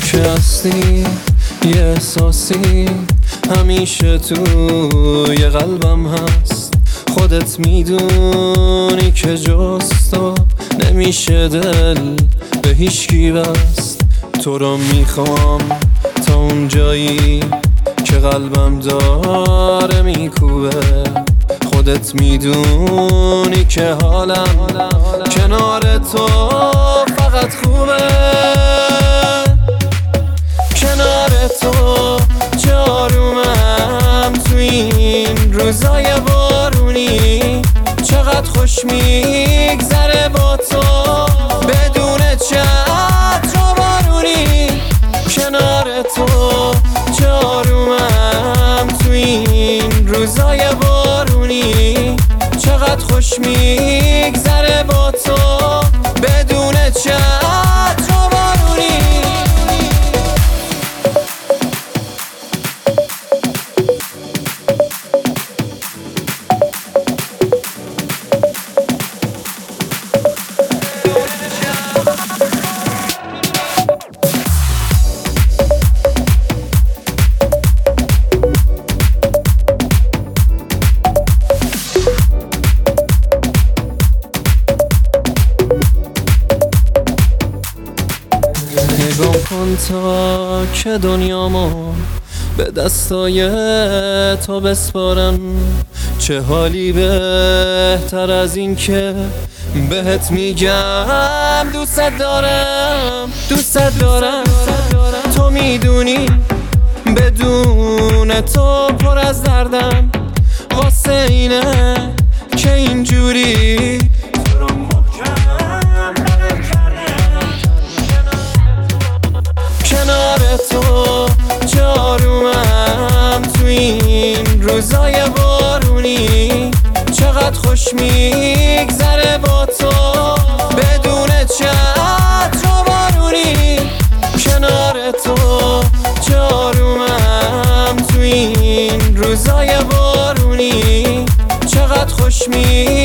که هستی یه احساسی همیشه توی قلبم هست. خودت میدونی که جز تو نمیشه دل به هیچکی بست. تو رو میخوام تا اون جایی که قلبم داره میکوبه. خودت میدونی که حالم کنار تو فقط خوبه. کنار تو جارومم تو این روزای بارونی. چقدر خوش میگذره با تو بدون چتر و بارونی. کنار تو جارومم تو این روزای بارونی. چقدر خوش میگذره با تو بدون چتر و بارونی. نگاه کن تا که دنیامو به دستای تو بسپارم. چه حالی بهتر از این که بهت میگم دوست دارم. دوست دارم تو میدونی بدون تو پر از دردم. واسه اینه که اینجوری کنار تو جارومم تو این روزای بارونی. چقدر خوش میگذره با تو بدون چتر و بارونی. کنار تو جارومم تو این روزای بارونی. چقدر خوش میگذره